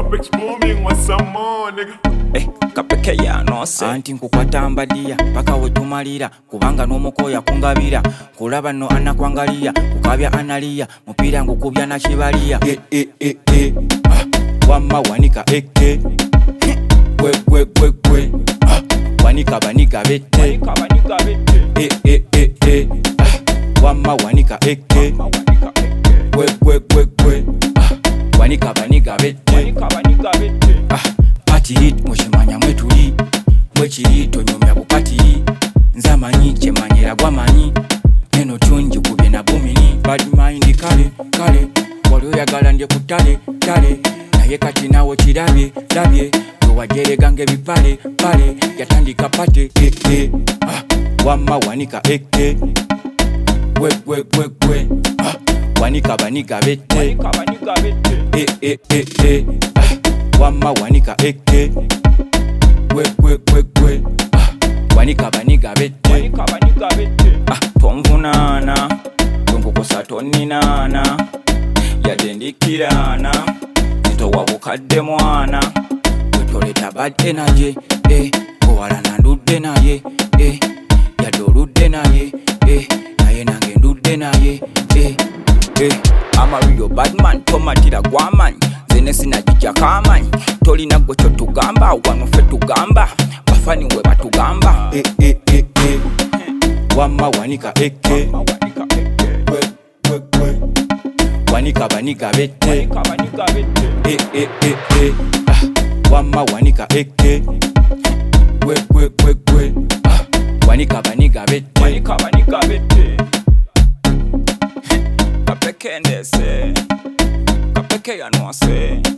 Capex booming, want some more, nigga. Kapeke ya nose anti nkukwata mbadiya paka wetumalira kubanga n'omukoya kungabira kulaba no anakwangalia kukabya analiya mupira ngukubya na kibaliya wamma wanika eke kwe wanika banika bete wamma wanika eke kwe wanika banika bete Pati hit mushimanya mwetuli mwechiri tonyomya bukati nzamanyi chemanyera gwamanyi neno tunji kubye na bumini bad mind kale walioyagala ndye kutale naye kati nawo kirabye wajeregange bipale yatandika pate wamma wanika eke kwe wanika banika bete wamma wanika eke kwe wanika baniga bete tonvunana tonkukosa toninana yadendikirana zitowa bukadde mwana totoleta bad energy owala nandudde naye yadde oludde naye naye nange ndudde naye amariyo badman tomatira gwamanyi zene sinajija kamanyi tolina gwe kyo tugamba wano ffe tugamba bafani we batugamba wamma wanika eke wanika banika bete wamma wanika eke kwe wanika banika bete kapeke ndese kapeke ya nwase